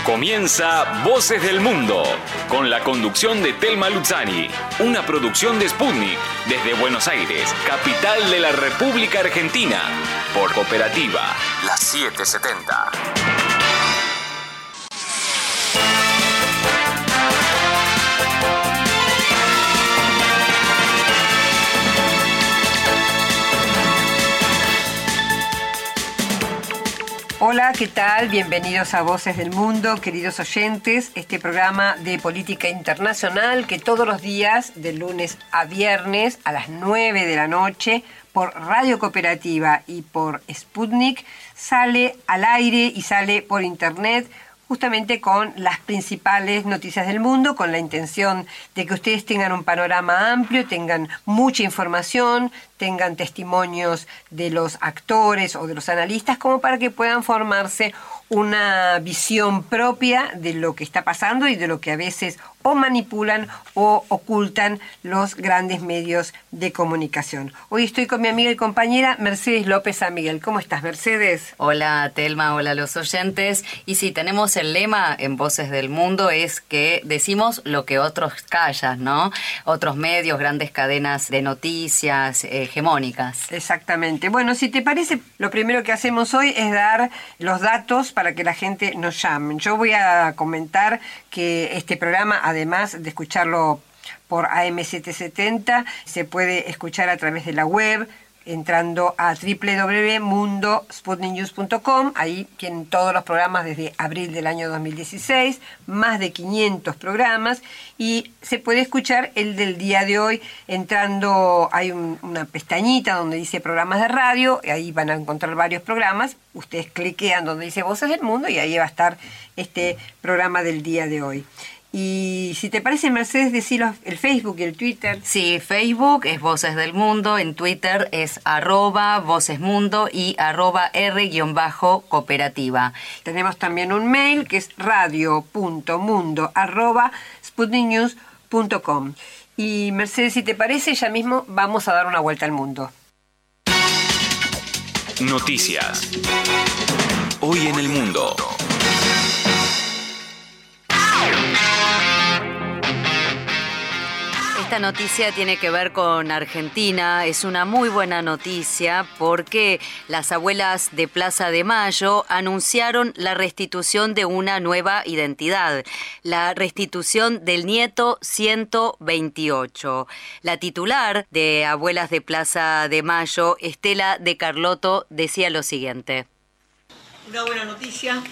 Comienza Voces del Mundo, con la conducción de Telma Luzzani, una producción de Sputnik, desde Buenos Aires, capital de la República Argentina, por Cooperativa, la 770. Hola, ¿qué tal? Bienvenidos a Voces del Mundo, queridos oyentes, este programa de política internacional que todos los días, de lunes a viernes, a las 9 de la noche, por Radio Cooperativa y por Sputnik, sale al aire y sale por internet, justamente con las principales noticias del mundo, con la intención de que ustedes tengan un panorama amplio, tengan mucha información, tengan testimonios de los actores o de los analistas, como para que puedan formarse una visión propia de lo que está pasando y de lo que a veces o manipulan o ocultan los grandes medios de comunicación. Hoy estoy con mi amiga y compañera Mercedes López San Miguel. ¿Cómo estás, Mercedes? Hola, Telma, hola a los oyentes. Y sí, tenemos el lema en Voces del Mundo, es que decimos lo que otros callan, ¿no? Otros medios, grandes cadenas de noticias hegemónicas. Exactamente. Bueno, si te parece, lo primero que hacemos hoy es dar los datos para que la gente nos llame. Yo voy a comentar que este programa, además de escucharlo por AM770, se puede escuchar a través de la web, entrando a www.mundosputniknews.com. Ahí tienen todos los programas desde abril del año 2016, más de 500 programas, y se puede escuchar el del día de hoy entrando, hay una pestañita donde dice programas de radio, y ahí van a encontrar varios programas. Ustedes cliquean donde dice Voces del Mundo y ahí va a estar este programa del día de hoy. Y si te parece, Mercedes, decirlo el Facebook y el Twitter. Sí, Facebook es Voces del Mundo, en Twitter es @vocesmundo y @r_cooperativa. Tenemos también un mail que es radio.mundo@sputniknews.com. Y Mercedes, si te parece, ya mismo vamos a dar una vuelta al mundo. Noticias. Hoy en el mundo. Esta noticia tiene que ver con Argentina. Es una muy buena noticia porque las abuelas de Plaza de Mayo anunciaron la restitución de una nueva identidad, la restitución del nieto 128. La titular de Abuelas de Plaza de Mayo, Estela de Carlotto, decía lo siguiente. Una buena noticia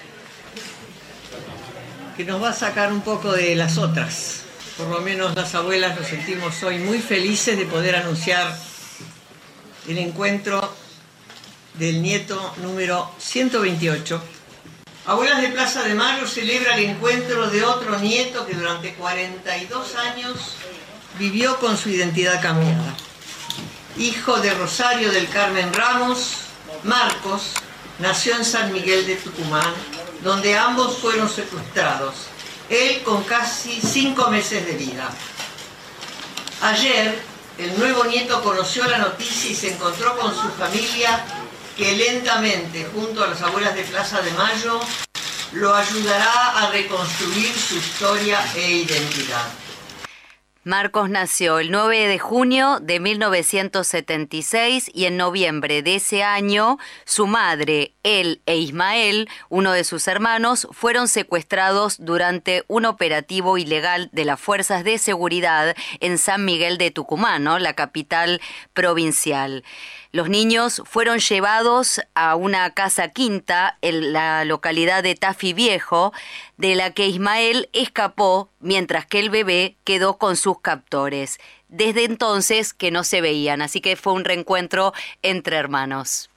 que nos va a sacar un poco de las otras. Por lo menos las abuelas nos sentimos hoy muy felices de poder anunciar el encuentro del nieto número 128. Abuelas de Plaza de Mayo celebra el encuentro de otro nieto que durante 42 años vivió con su identidad cambiada. Hijo de Rosario del Carmen Ramos, Marcos nació en San Miguel de Tucumán, donde ambos fueron secuestrados. Él con casi 5 meses de vida. Ayer, el nuevo nieto conoció la noticia y se encontró con su familia, que lentamente, junto a las abuelas de Plaza de Mayo, lo ayudará a reconstruir su historia e identidad. Marcos nació el 9 de junio de 1976 y en noviembre de ese año su madre, él e Ismael, uno de sus hermanos, fueron secuestrados durante un operativo ilegal de las fuerzas de seguridad en San Miguel de Tucumán, ¿no?, la capital provincial. Los niños fueron llevados a una casa quinta en la localidad de Tafí Viejo, de la que Ismael escapó, mientras que el bebé quedó con sus captores. Desde entonces que no se veían, así que fue un reencuentro entre hermanos.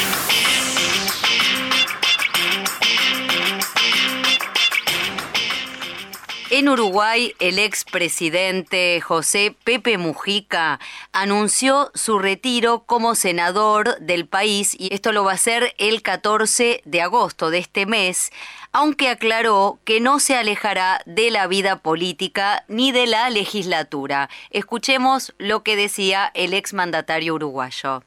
En Uruguay, el expresidente José Pepe Mujica anunció su retiro como senador del país, y esto lo va a hacer el 14 de agosto de este mes, aunque aclaró que no se alejará de la vida política ni de la legislatura. Escuchemos lo que decía el exmandatario uruguayo.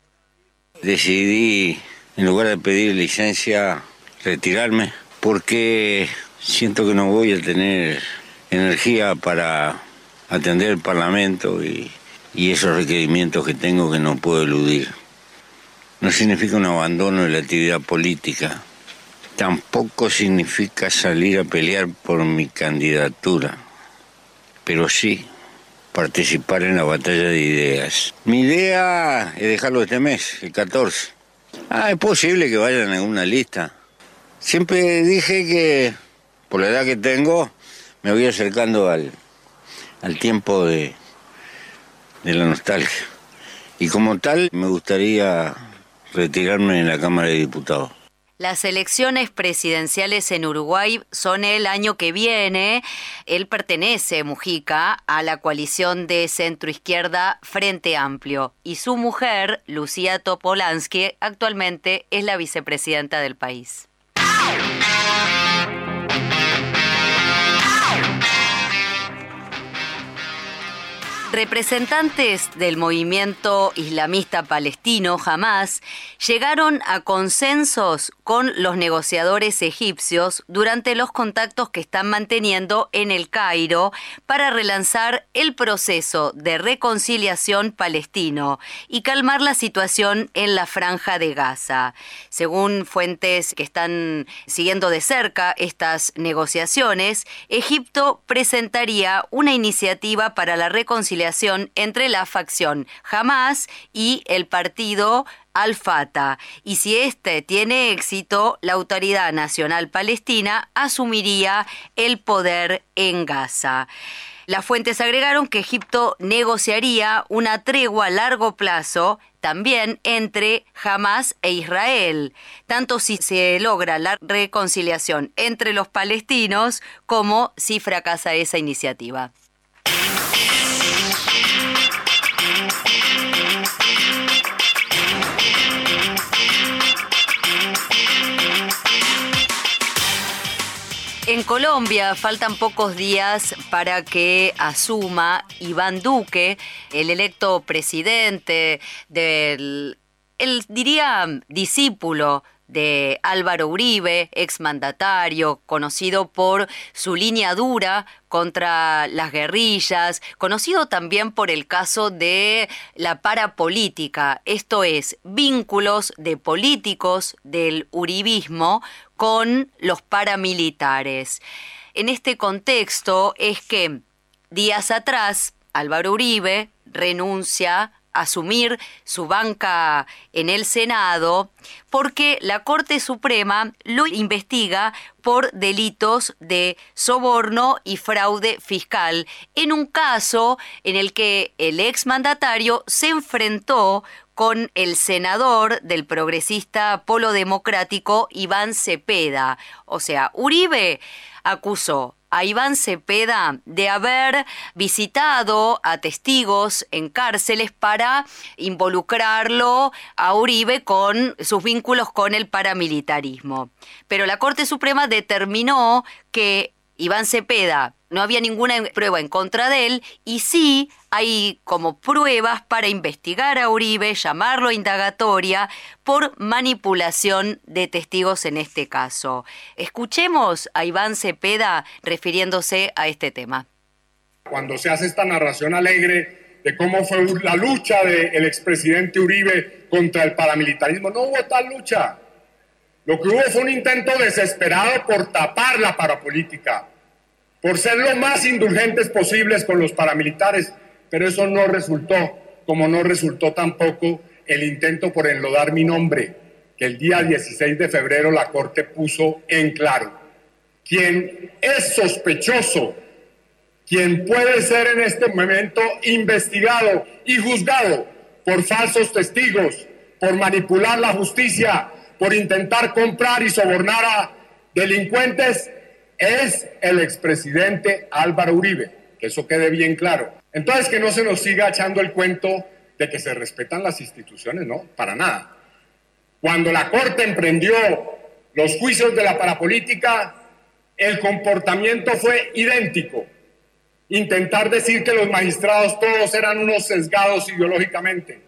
Decidí, en lugar de pedir licencia, retirarme, porque siento que no voy a tener energía para atender el Parlamento y esos requerimientos que tengo que no puedo eludir. No significa un abandono de la actividad política. Tampoco significa salir a pelear por mi candidatura, pero sí participar en la batalla de ideas. Mi idea es dejarlo este mes, el 14. Es posible que vayan en alguna lista. Siempre dije que, por la edad que tengo, me voy acercando al tiempo de la nostalgia. Y como tal, me gustaría retirarme en la Cámara de Diputados. Las elecciones presidenciales en Uruguay son el año que viene. Él pertenece, Mujica, a la coalición de centroizquierda Frente Amplio. Y su mujer, Lucía Topolansky, actualmente es la vicepresidenta del país. Representantes del movimiento islamista palestino Hamás llegaron a consensos con los negociadores egipcios durante los contactos que están manteniendo en El Cairo para relanzar el proceso de reconciliación palestino y calmar la situación en la Franja de Gaza. Según fuentes que están siguiendo de cerca estas negociaciones, Egipto presentaría una iniciativa para la reconciliación entre la facción Hamás y el partido Al-Fatah, y si este tiene éxito, la Autoridad Nacional Palestina asumiría el poder en Gaza. Las fuentes agregaron que Egipto negociaría una tregua a largo plazo también entre Hamás e Israel, tanto si se logra la reconciliación entre los palestinos como si fracasa esa iniciativa. En Colombia faltan pocos días para que asuma Iván Duque, el electo presidente diría discípulo de Álvaro Uribe, exmandatario, conocido por su línea dura contra las guerrillas, conocido también por el caso de la parapolítica, esto es, vínculos de políticos del uribismo con los paramilitares. En este contexto es que días atrás Álvaro Uribe renuncia a asumir su banca en el Senado porque la Corte Suprema lo investiga por delitos de soborno y fraude fiscal, en un caso en el que el exmandatario se enfrentó con el senador del progresista Polo Democrático Iván Cepeda. O sea, Uribe acusó a Iván Cepeda de haber visitado a testigos en cárceles para involucrarlo a Uribe con sus vínculos con el paramilitarismo. Pero la Corte Suprema determinó que Iván Cepeda no había ninguna prueba en contra de él y sí hay como pruebas para investigar a Uribe, llamarlo a indagatoria por manipulación de testigos en este caso. Escuchemos a Iván Cepeda refiriéndose a este tema. Cuando se hace esta narración alegre de cómo fue la lucha del expresidente Uribe contra el paramilitarismo, no hubo tal lucha. Lo que hubo fue un intento desesperado por tapar la parapolítica, por ser lo más indulgentes posibles con los paramilitares, pero eso no resultó, como no resultó tampoco el intento por enlodar mi nombre, que el día 16 de febrero la Corte puso en claro. Quien es sospechoso, quien puede ser en este momento investigado y juzgado por falsos testigos, por manipular la justicia, por intentar comprar y sobornar a delincuentes, es el expresidente Álvaro Uribe, que eso quede bien claro. Entonces, que no se nos siga echando el cuento de que se respetan las instituciones, no, para nada. Cuando la Corte emprendió los juicios de la parapolítica, el comportamiento fue idéntico. Intentar decir que los magistrados todos eran unos sesgados ideológicamente.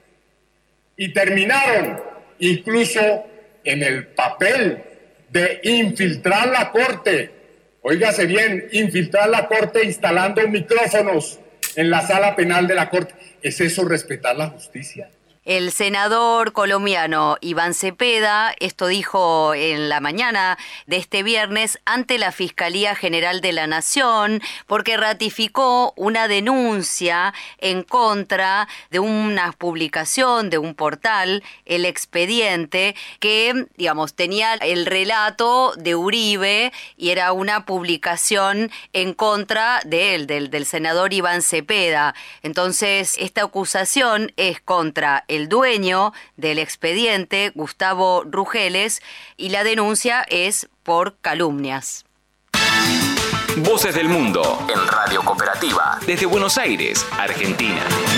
Y terminaron incluso en el papel de infiltrar la Corte Óigase bien, infiltrar la Corte instalando micrófonos en la sala penal de la Corte. ¿Es eso respetar la justicia? El senador colombiano Iván Cepeda, esto dijo en la mañana de este viernes ante la Fiscalía General de la Nación, porque ratificó una denuncia en contra de una publicación de un portal, El Expediente, que, digamos, tenía el relato de Uribe y era una publicación en contra de él, del senador Iván Cepeda. Entonces, esta acusación es contra el dueño del expediente, Gustavo Rugeles, y la denuncia es por calumnias. Voces del Mundo en Radio Cooperativa desde Buenos Aires, Argentina.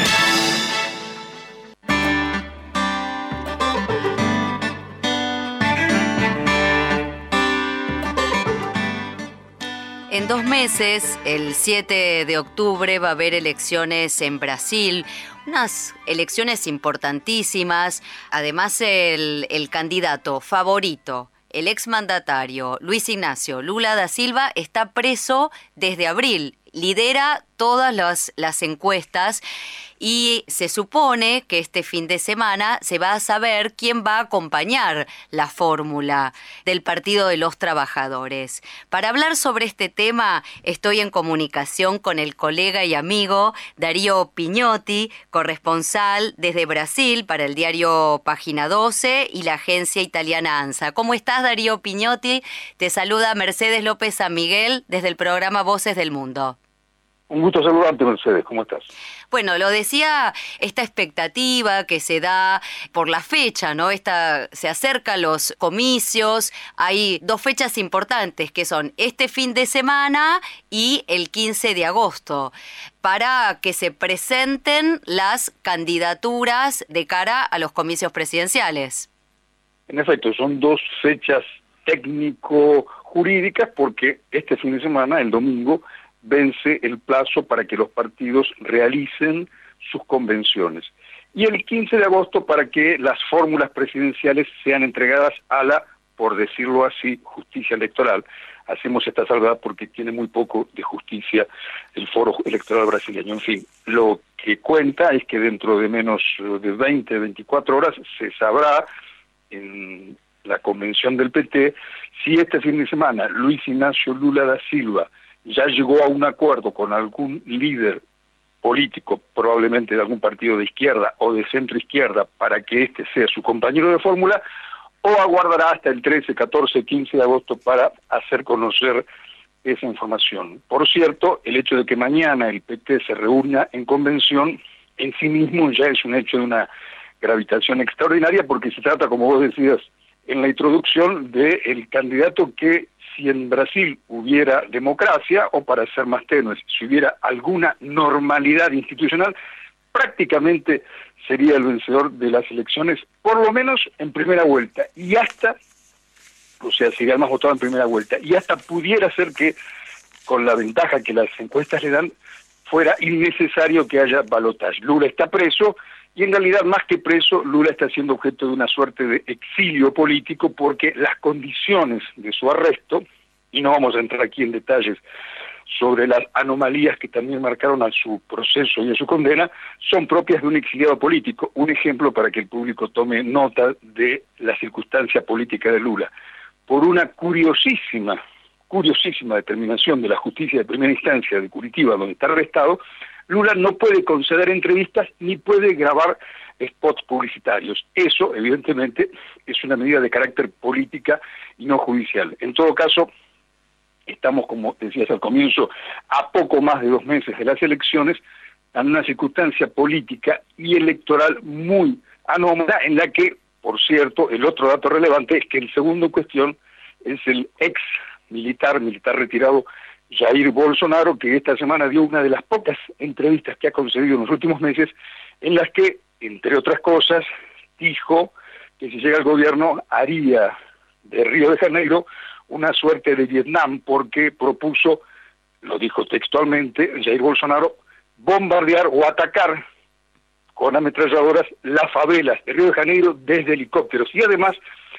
En 2 meses, el 7 de octubre, va a haber elecciones en Brasil, unas elecciones importantísimas. Además, el candidato favorito, el exmandatario Luis Ignacio Lula da Silva, está preso desde abril. Lidera todas las encuestas y se supone que este fin de semana se va a saber quién va a acompañar la fórmula del Partido de los Trabajadores. Para hablar sobre este tema estoy en comunicación con el colega y amigo Darío Pignotti, corresponsal desde Brasil para el diario Página 12 y la agencia italiana ANSA. ¿Cómo estás, Darío Pignotti? Te saluda Mercedes López San Miguel desde el programa Voces del Mundo. Un gusto saludarte, Mercedes. ¿Cómo estás? Bueno, lo decía, esta expectativa que se da por la fecha, ¿no? Se acercan los comicios, hay 2 fechas importantes que son este fin de semana y el 15 de agosto, para que se presenten las candidaturas de cara a los comicios presidenciales. En efecto, son 2 fechas técnico-jurídicas porque este fin de semana, el domingo, vence el plazo para que los partidos realicen sus convenciones. Y el 15 de agosto para que las fórmulas presidenciales sean entregadas a la, por decirlo así, justicia electoral. Hacemos esta salvedad porque tiene muy poco de justicia el foro electoral brasileño. En fin, lo que cuenta es que dentro de menos de 20, 24 horas se sabrá en la convención del PT si este fin de semana Luis Ignacio Lula da Silva ya llegó a un acuerdo con algún líder político, probablemente de algún partido de izquierda o de centro izquierda, para que este sea su compañero de fórmula, o aguardará hasta el 13, 14, 15 de agosto para hacer conocer esa información. Por cierto, el hecho de que mañana el PT se reúna en convención, en sí mismo ya es un hecho de una gravitación extraordinaria, porque se trata, como vos decías en la introducción, del candidato que, si en Brasil hubiera democracia, o para ser más tenues, si hubiera alguna normalidad institucional, prácticamente sería el vencedor de las elecciones, por lo menos en primera vuelta, y hasta, o sea, sería el más votado en primera vuelta, y hasta pudiera ser que, con la ventaja que las encuestas le dan, fuera innecesario que haya balotaje. Lula está preso, y en realidad, más que preso, Lula está siendo objeto de una suerte de exilio político porque las condiciones de su arresto, y no vamos a entrar aquí en detalles sobre las anomalías que también marcaron a su proceso y a su condena, son propias de un exiliado político. Un ejemplo para que el público tome nota de la circunstancia política de Lula. Por una curiosísima determinación de la justicia de primera instancia de Curitiba, donde está arrestado, Lula no puede conceder entrevistas ni puede grabar spots publicitarios. Eso, evidentemente, es una medida de carácter política y no judicial. En todo caso, estamos, como decías al comienzo, a poco más de 2 meses de las elecciones, en una circunstancia política y electoral muy anómala, en la que, por cierto, el otro dato relevante es que el segundo en cuestión es el ex militar retirado, Jair Bolsonaro, que esta semana dio una de las pocas entrevistas que ha concedido en los últimos meses, en las que, entre otras cosas, dijo que si llega al gobierno haría de Río de Janeiro una suerte de Vietnam, porque propuso, lo dijo textualmente, Jair Bolsonaro, bombardear o atacar con ametralladoras las favelas de Río de Janeiro desde helicópteros. Y además,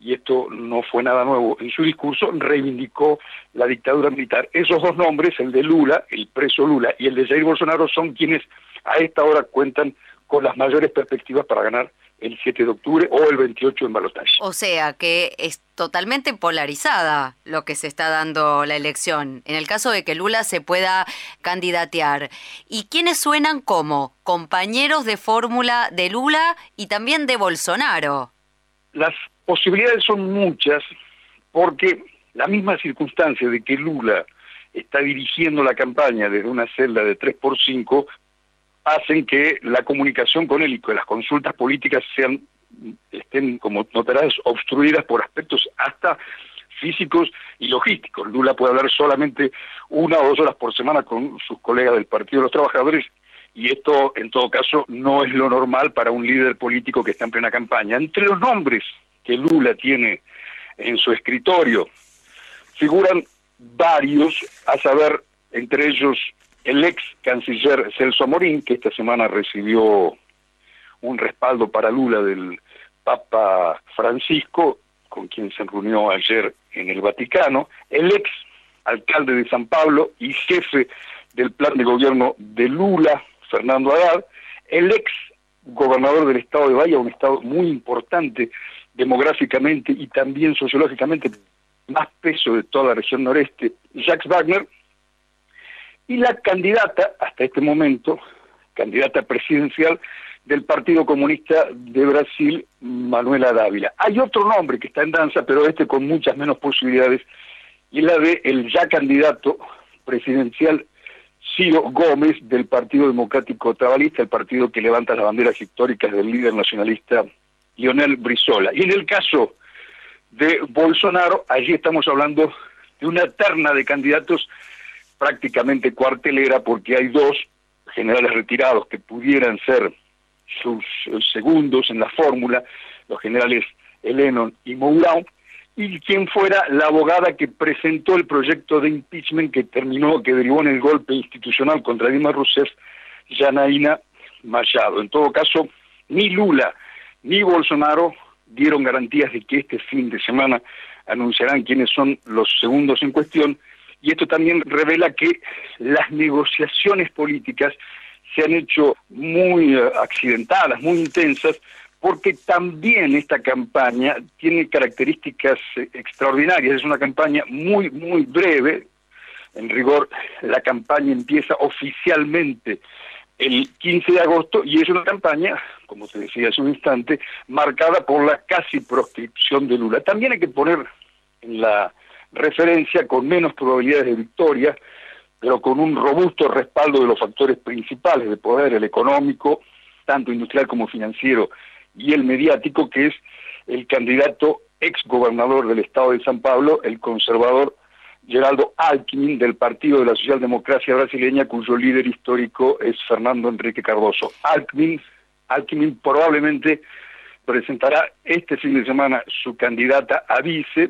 y esto no fue nada nuevo, en su discurso reivindicó la dictadura militar. Esos dos nombres, el de Lula, el preso Lula, y el de Jair Bolsonaro, son quienes a esta hora cuentan con las mayores perspectivas para ganar el 7 de octubre o el 28 en balotaje. O sea que es totalmente polarizada lo que se está dando la elección, en el caso de que Lula se pueda candidatear. ¿Y quiénes suenan como compañeros de fórmula de Lula y también de Bolsonaro? Las posibilidades son muchas, porque la misma circunstancia de que Lula está dirigiendo la campaña desde una celda de 3x5 hacen que la comunicación con él y que las consultas políticas estén, como notarás, obstruidas por aspectos hasta físicos y logísticos. Lula puede hablar solamente 1 o 2 horas por semana con sus colegas del Partido de los Trabajadores, y esto, en todo caso, no es lo normal para un líder político que está en plena campaña. Entre los nombres que Lula tiene en su escritorio figuran varios, a saber, entre ellos el ex canciller Celso Amorín, que esta semana recibió un respaldo para Lula del Papa Francisco, con quien se reunió ayer en el Vaticano, el ex alcalde de San Pablo y jefe del plan de gobierno de Lula, Fernando Haddad, el ex gobernador del estado de Bahía, un estado muy importante demográficamente y también sociológicamente, más peso de toda la región noreste, Jacques Wagner, y la candidata, hasta este momento, candidata presidencial del Partido Comunista de Brasil, Manuela Dávila. Hay otro nombre que está en danza, pero este con muchas menos posibilidades, y la de el ya candidato presidencial Ciro Gómez del Partido Democrático Trabalista, el partido que levanta las banderas históricas del líder nacionalista Lionel Brizola. Y en el caso de Bolsonaro, allí estamos hablando de una terna de candidatos prácticamente cuartelera, porque hay 2 generales retirados que pudieran ser sus segundos en la fórmula, los generales Heleno y Mourão, y quien fuera la abogada que presentó el proyecto de impeachment que derivó en el golpe institucional contra Dilma Rousseff, Janaína Machado. En todo caso, ni Lula ni Bolsonaro dieron garantías de que este fin de semana anunciarán quiénes son los segundos en cuestión, y esto también revela que las negociaciones políticas se han hecho muy accidentadas, muy intensas, porque también esta campaña tiene características extraordinarias. Es una campaña muy, muy breve. En rigor, la campaña empieza oficialmente el 15 de agosto y es una campaña, como te decía hace un instante, marcada por la casi proscripción de Lula. También hay que poner en la referencia con menos probabilidades de victoria, pero con un robusto respaldo de los factores principales de poder, el económico, tanto industrial como financiero, y el mediático, que es el candidato ex gobernador del estado de San Pablo, el conservador Geraldo Alckmin, del Partido de la Socialdemocracia Brasileña, cuyo líder histórico es Fernando Henrique Cardoso. Alckmin probablemente presentará este fin de semana su candidata a vice.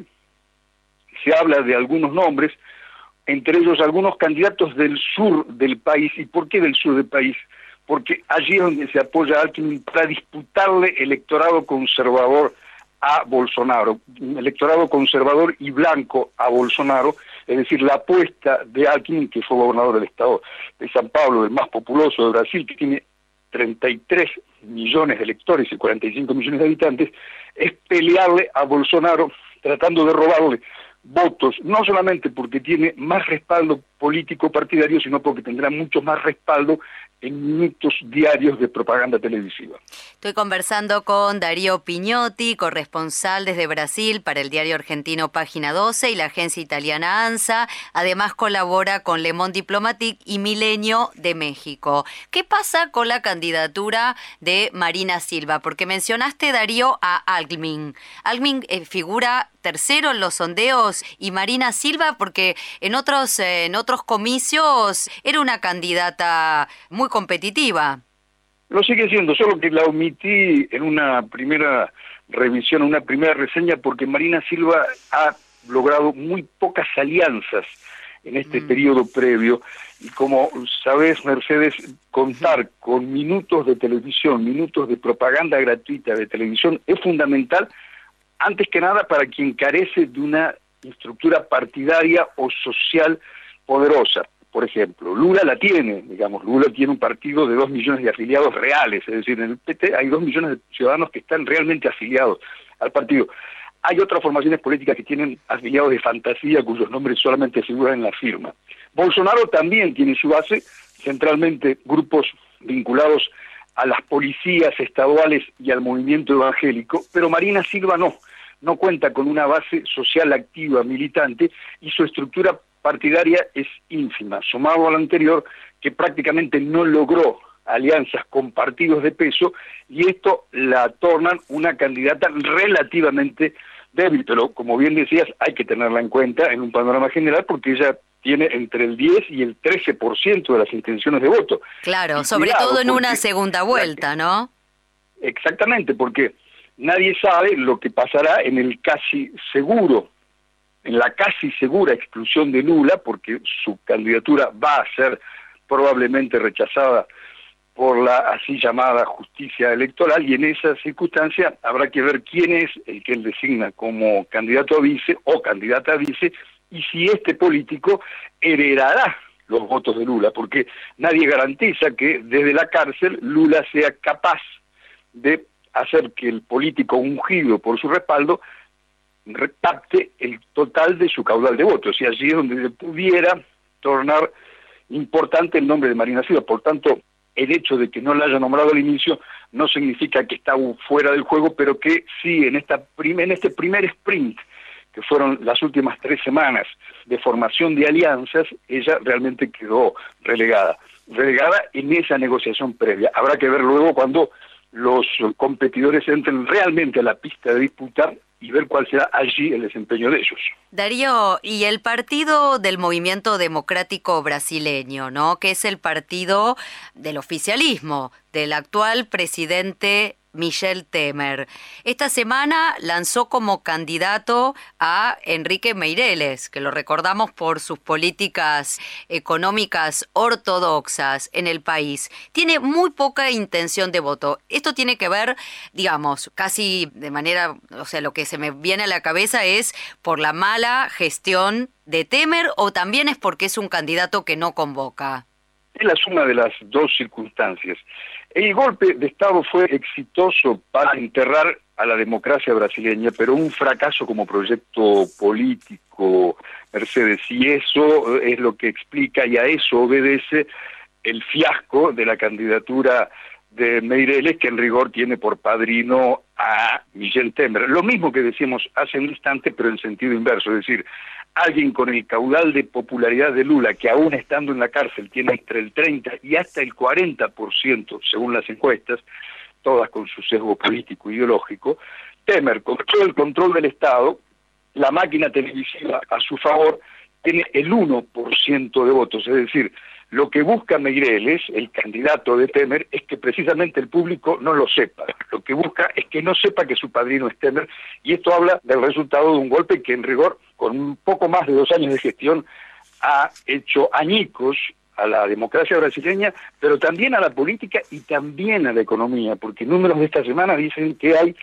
Se habla de algunos nombres, entre ellos algunos candidatos del sur del país. ¿Y por qué del sur del país? Porque allí es donde se apoya a Alckmin para disputarle electorado conservador a Bolsonaro, electorado conservador y blanco a Bolsonaro, es decir, la apuesta de Alckmin, que fue gobernador del estado de San Pablo, el más populoso de Brasil, que tiene 33 millones de electores y 45 millones de habitantes, es pelearle a Bolsonaro, tratando de robarle votos, no solamente porque tiene más respaldo político partidario, sino porque tendrá mucho más respaldo en minutos diarios de propaganda televisiva. Estoy conversando con Darío Pignotti, corresponsal desde Brasil para el diario argentino Página 12 y la agencia italiana ANSA. Además colabora con Le Monde Diplomatique y Milenio de México. ¿Qué pasa con la candidatura de Marina Silva? Porque mencionaste, Darío, a Alckmin. Alckmin figura tercero en los sondeos, y Marina Silva, porque en otros comicios era una candidata muy competitiva. Lo sigue siendo, solo que la omití en una primera revisión, una primera reseña, porque Marina Silva ha logrado muy pocas alianzas en este periodo previo, y como sabes, Mercedes, contar con minutos de televisión, minutos de propaganda gratuita de televisión es fundamental antes que nada para quien carece de una estructura partidaria o social poderosa. Por ejemplo, Lula la tiene, digamos, Lula tiene un partido de 2 millones de afiliados reales, es decir, en el PT hay 2 millones de ciudadanos que están realmente afiliados al partido. Hay otras formaciones políticas que tienen afiliados de fantasía cuyos nombres solamente figuran en la firma. Bolsonaro también tiene su base, centralmente grupos vinculados a las policías estaduales y al movimiento evangélico, pero Marina Silva no cuenta con una base social activa, militante, y su estructura partidaria es ínfima, sumado a lo anterior, que prácticamente no logró alianzas con partidos de peso, y esto la tornan una candidata relativamente débil, pero como bien decías, hay que tenerla en cuenta en un panorama general, porque ella tiene entre el 10 y el 13% de las intenciones de voto. Claro, y sobre cuidado, todo en porque una segunda vuelta, ¿no? Exactamente, porque nadie sabe lo que pasará en el casi seguro, en la casi segura exclusión de Lula, porque su candidatura va a ser probablemente rechazada por la así llamada justicia electoral, y en esa circunstancia habrá que ver quién es el que él designa como candidato a vice o candidata a vice, y si este político heredará los votos de Lula, porque nadie garantiza que desde la cárcel Lula sea capaz de hacer que el político ungido por su respaldo capte el total de su caudal de votos, y allí es donde se pudiera tornar importante el nombre de Marina Silva. Por tanto, el hecho de que no la haya nombrado al inicio no significa que está fuera del juego, pero que sí, en este primer sprint, que fueron las últimas 3 semanas de formación de alianzas, ella realmente quedó relegada en esa negociación previa. Habrá que ver luego cuando los competidores entren realmente a la pista de disputa y ver cuál será allí el desempeño de ellos. Darío, y el partido del Movimiento Democrático Brasileño, ¿no? Que es el partido del oficialismo, del actual presidente Michel Temer. Esta semana lanzó como candidato a Enrique Meireles, que lo recordamos por sus políticas económicas ortodoxas en el país. Tiene muy poca intención de voto. Esto tiene que ver, digamos, casi de manera, o sea, lo que se me viene a la cabeza es por la mala gestión de Temer, o también es porque es un candidato que no convoca. Es la suma de las dos circunstancias. El golpe de Estado fue exitoso para enterrar a la democracia brasileña, pero un fracaso como proyecto político, Mercedes, y eso es lo que explica, y a eso obedece el fiasco de la candidatura de Meireles, que en rigor tiene por padrino a Michel Temer. Lo mismo que decíamos hace un instante, pero en sentido inverso, es decir, alguien con el caudal de popularidad de Lula, que aún estando en la cárcel tiene entre el 30 y hasta el 40%, según las encuestas, todas con su sesgo político ideológico. Temer, con todo el control del Estado, la máquina televisiva a su favor, tiene el 1% de votos, es decir, lo que busca Meireles, el candidato de Temer, es que precisamente el público no lo sepa. Lo que busca es que no sepa que su padrino es Temer, y esto habla del resultado de un golpe que en rigor, con un poco más de 2 años de gestión, ha hecho añicos a la democracia brasileña, pero también a la política y también a la economía, porque números de esta semana dicen que hay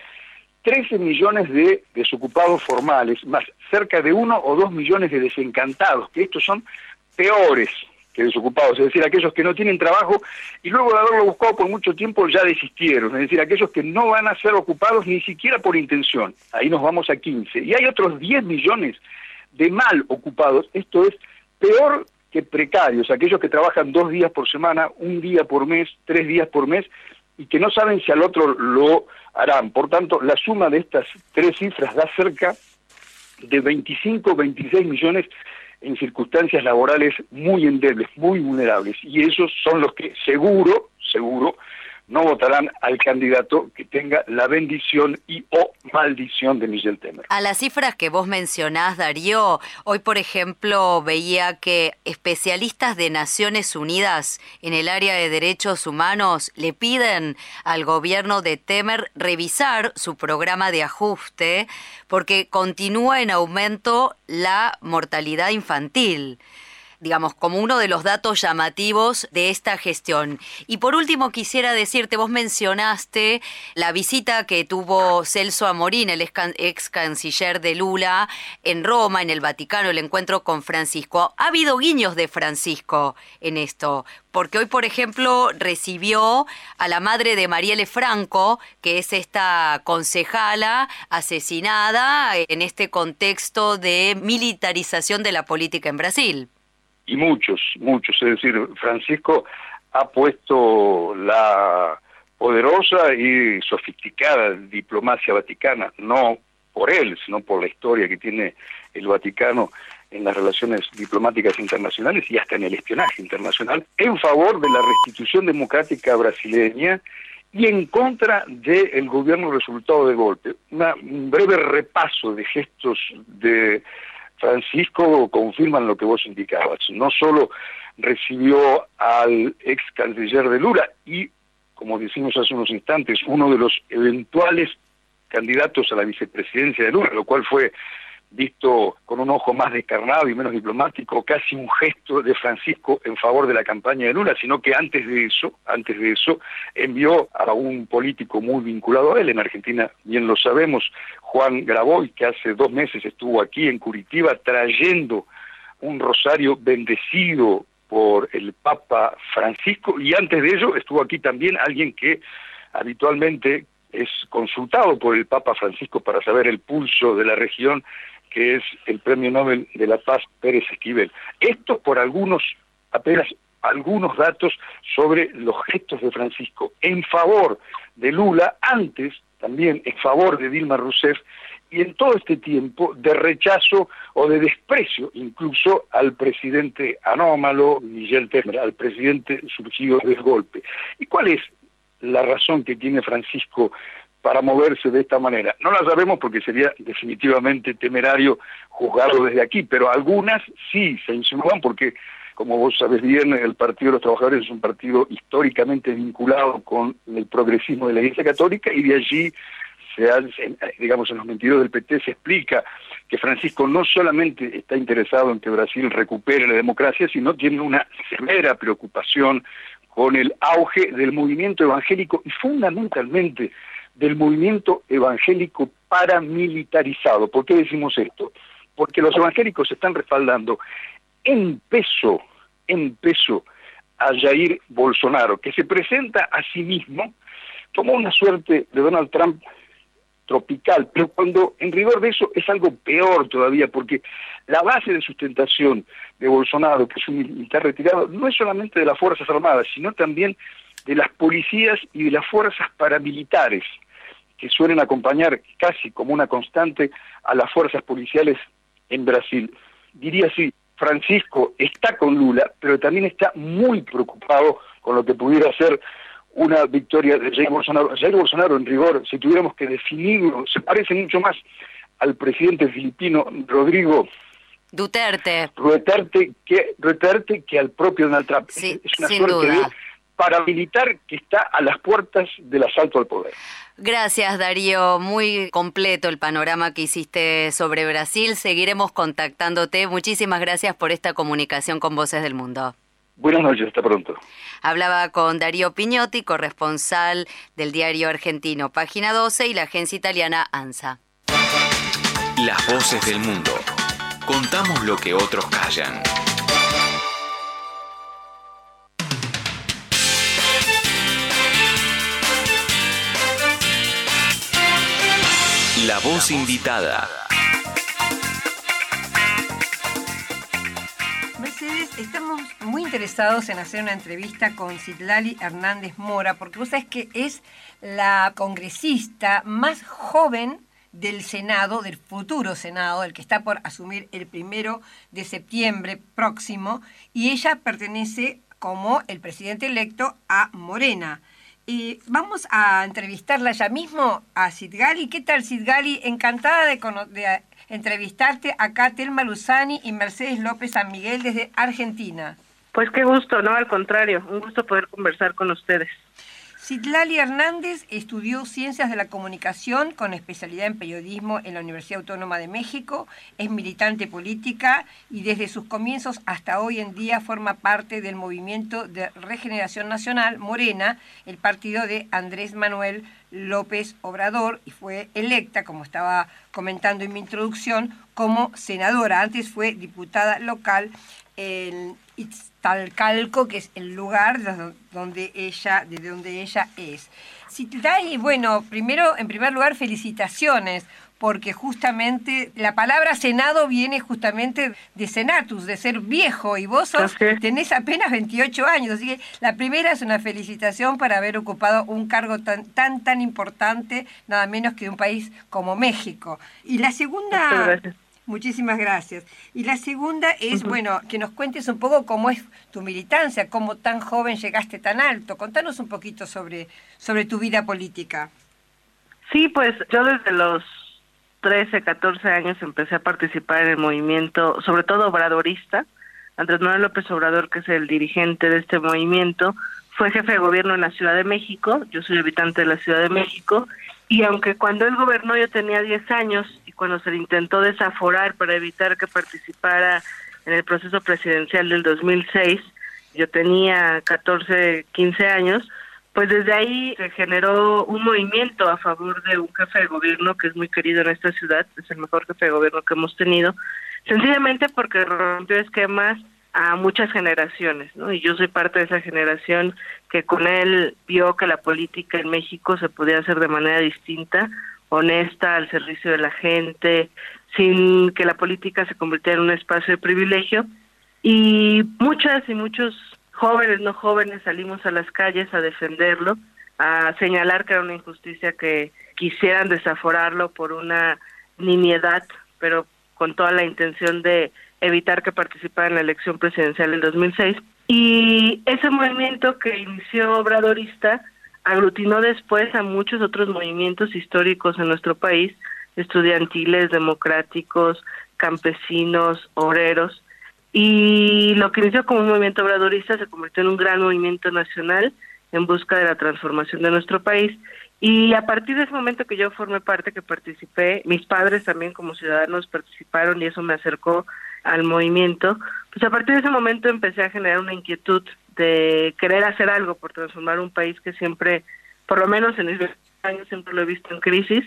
13 millones de desocupados formales, más cerca de 1 o 2 millones de desencantados, que estos son peores que desocupados, es decir, aquellos que no tienen trabajo y luego de haberlo buscado por mucho tiempo ya desistieron, es decir, aquellos que no van a ser ocupados ni siquiera por intención, ahí nos vamos a 15, y hay otros 10 millones de mal ocupados, esto es peor que precarios, aquellos que trabajan 2 días por semana, 1 día por mes, 3 días por mes, y que no saben si al otro lo harán. Por tanto, la suma de estas 3 cifras da cerca de 25, 26 millones en circunstancias laborales muy endebles, muy vulnerables, y esos son los que seguro no votarán al candidato que tenga la bendición y o maldición de Michel Temer. A las cifras que vos mencionás, Darío, hoy por ejemplo veía que especialistas de Naciones Unidas en el área de derechos humanos le piden al gobierno de Temer revisar su programa de ajuste porque continúa en aumento la mortalidad infantil. digamos, como uno de los datos llamativos de esta gestión. Y por último quisiera decirte, vos mencionaste la visita que tuvo Celso Amorín, el ex canciller de Lula, en Roma, en el Vaticano, el encuentro con Francisco. Ha habido guiños de Francisco en esto, porque hoy, por ejemplo, recibió a la madre de Marielle Franco, que es esta concejala asesinada en este contexto de militarización de la política en Brasil. Y muchos, es decir, Francisco ha puesto la poderosa y sofisticada diplomacia vaticana, no por él, sino por la historia que tiene el Vaticano en las relaciones diplomáticas internacionales y hasta en el espionaje internacional, en favor de la restitución democrática brasileña y en contra del gobierno resultado del golpe. Un breve repaso de gestos de Francisco confirman lo que vos indicabas. No solo recibió al ex canciller de Lula y, como decimos hace unos instantes, uno de los eventuales candidatos a la vicepresidencia de Lula, lo cual fue visto con un ojo más descarnado y menos diplomático, casi un gesto de Francisco en favor de la campaña de Lula, sino que antes de eso, envió a un político muy vinculado a él en Argentina, bien lo sabemos, Juan Graboy, que hace 2 meses estuvo aquí en Curitiba trayendo un rosario bendecido por el Papa Francisco, y antes de ello estuvo aquí también alguien que habitualmente es consultado por el Papa Francisco para saber el pulso de la región, que es el Premio Nobel de la Paz Pérez Esquivel. Esto por apenas algunos datos sobre los gestos de Francisco en favor de Lula, antes también en favor de Dilma Rousseff, y en todo este tiempo de rechazo o de desprecio incluso al presidente anómalo Michel Temer, al presidente surgido del golpe. ¿Y cuál es la razón que tiene Francisco para moverse de esta manera? No la sabemos porque sería definitivamente temerario juzgarlo desde aquí, pero algunas sí se insinúan porque, como vos sabés bien, el Partido de los Trabajadores es un partido históricamente vinculado con el progresismo de la Iglesia Católica, y de allí digamos, en los mentiros del PT se explica que Francisco no solamente está interesado en que Brasil recupere la democracia, sino tiene una severa preocupación con el auge del movimiento evangélico y fundamentalmente del movimiento evangélico paramilitarizado. ¿Por qué decimos esto? Porque los evangélicos están respaldando en peso a Jair Bolsonaro, que se presenta a sí mismo como una suerte de Donald Trump tropical, pero cuando en rigor de eso es algo peor todavía, porque la base de sustentación de Bolsonaro, que es un militar retirado, no es solamente de las Fuerzas Armadas, sino también de las policías y de las fuerzas paramilitares, que suelen acompañar casi como una constante a las fuerzas policiales en Brasil. Diría así, Francisco está con Lula, pero también está muy preocupado con lo que pudiera ser una victoria de Jair Bolsonaro. Jair Bolsonaro, en rigor, si tuviéramos que definirlo, se parece mucho más al presidente filipino Rodrigo Duterte que al propio Donald Trump. Sí, es una sin suerte duda. de paramilitar que está a las puertas del asalto al poder. Gracias, Darío. Muy completo el panorama que hiciste sobre Brasil. Seguiremos contactándote. Muchísimas gracias por esta comunicación con Voces del Mundo. Buenas noches, hasta pronto. Hablaba con Darío Pignotti, corresponsal del diario argentino Página 12 y la agencia italiana ANSA. Las voces del mundo. Contamos lo que otros callan. La voz invitada. Mercedes, estamos muy interesados en hacer una entrevista con Citlali Hernández Mora, porque vos sabés que es la congresista más joven del Senado, del futuro Senado, el que está por asumir el 1 de septiembre próximo, y ella pertenece como el presidente electo a Morena. Vamos a entrevistarla ya mismo a Citlali. ¿Qué tal, Citlali? Encantada de entrevistarte acá, Telma Luzzani y Mercedes López San Miguel desde Argentina. Pues qué gusto, no, al contrario, un gusto poder conversar con ustedes. Citlali Hernández estudió Ciencias de la Comunicación con especialidad en periodismo en la Universidad Autónoma de México, es militante política y desde sus comienzos hasta hoy en día forma parte del Movimiento de Regeneración Nacional, Morena, el partido de Andrés Manuel López Obrador, y fue electa, como estaba comentando en mi introducción, como senadora. Antes fue diputada local en Iztacalco, que es el lugar de donde ella es. Citlali, bueno, en primer lugar, felicitaciones, porque justamente la palabra Senado viene justamente de senatus, de ser viejo, y vos tenés apenas 28 años, así que la primera es una felicitación para haber ocupado un cargo tan importante, nada menos que de un país como México. Y la segunda... Muchísimas gracias. Y la segunda es, bueno, que nos cuentes un poco cómo es tu militancia, cómo tan joven llegaste tan alto. Contanos un poquito sobre tu vida política. Sí, pues yo desde los 13, 14 años empecé a participar en el movimiento, sobre todo obradorista. Andrés Manuel López Obrador, que es el dirigente de este movimiento, fue jefe de gobierno en la Ciudad de México. Yo soy habitante de la Ciudad de México. Y aunque cuando él gobernó yo tenía 10 años y cuando se le intentó desaforar para evitar que participara en el proceso presidencial del 2006, yo tenía 14, 15 años, pues desde ahí se generó un movimiento a favor de un jefe de gobierno que es muy querido en esta ciudad, es el mejor jefe de gobierno que hemos tenido, sencillamente porque rompió esquemas a muchas generaciones, ¿no? Y yo soy parte de esa generación que con él vio que la política en México se podía hacer de manera distinta, honesta, al servicio de la gente, sin que la política se convirtiera en un espacio de privilegio. Y muchas y muchos jóvenes, no jóvenes, salimos a las calles a defenderlo, a señalar que era una injusticia que quisieran desaforarlo por una nimiedad, pero con toda la intención de evitar que participara en la elección presidencial del 2006. Y ese movimiento que inició obradorista aglutinó después a muchos otros movimientos históricos en nuestro país, estudiantiles, democráticos, campesinos, obreros, y lo que inició como un movimiento obradorista se convirtió en un gran movimiento nacional en busca de la transformación de nuestro país. Y a partir de ese momento que yo formé parte, que participé, mis padres también como ciudadanos participaron y eso me acercó al movimiento, pues a partir de ese momento empecé a generar una inquietud de querer hacer algo por transformar un país que siempre, por lo menos en estos años, siempre lo he visto en crisis.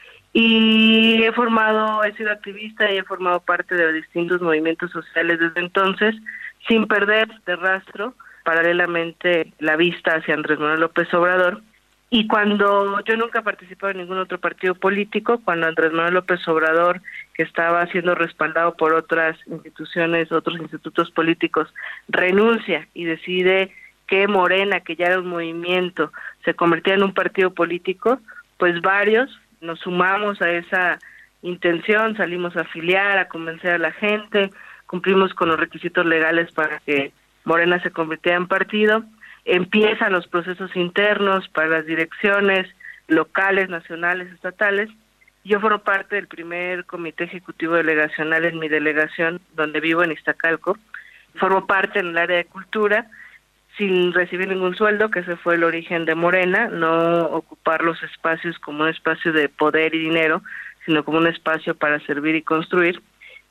Y he sido activista y he formado parte de distintos movimientos sociales desde entonces, sin perder de rastro, paralelamente, la vista hacia Andrés Manuel López Obrador. Y cuando yo nunca participé en ningún otro partido político, cuando Andrés Manuel López Obrador, que estaba siendo respaldado por otras instituciones, otros institutos políticos, renuncia y decide que Morena, que ya era un movimiento, se convertía en un partido político, pues varios nos sumamos a esa intención, salimos a afiliar, a convencer a la gente, cumplimos con los requisitos legales para que Morena se convirtiera en partido. Empiezan los procesos internos para las direcciones locales, nacionales, estatales. Yo formo parte del primer comité ejecutivo delegacional en mi delegación, donde vivo en Iztacalco. Formo parte en el área de cultura, sin recibir ningún sueldo, que ese fue el origen de Morena, no ocupar los espacios como un espacio de poder y dinero, sino como un espacio para servir y construir.